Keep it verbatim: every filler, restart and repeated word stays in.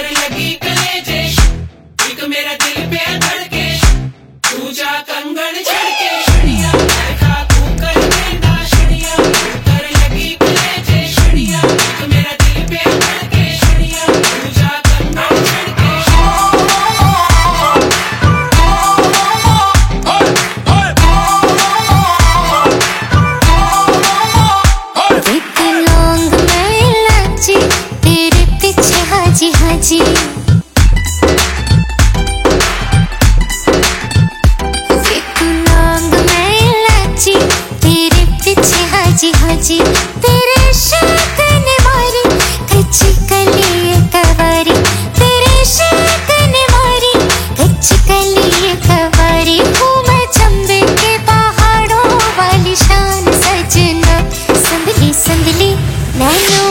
कर लगी कलेजे, एक मेरा दिल पे धड़के, दूजा कंगन छड़के, शड़िया देखा तू कर देना, शड़िया कर लगी कलेजे, शड़िया एक मेरा दिल पे धड़के, शड़िया दूजा कंगन छड़के। एक लौंग में इलायची, तेरे पीछे हाजी हाजी। एक लौंग में इलायची, तेरे पीछे हाजी हाजी। तेरे इश्क ने मारी कच्ची कली कवारी, तेरे इश्क ने मारी कच्ची कली कवारी। हूँ मैं चंबे के पहाड़ों वाली शान सजना, संभली संभली नैनो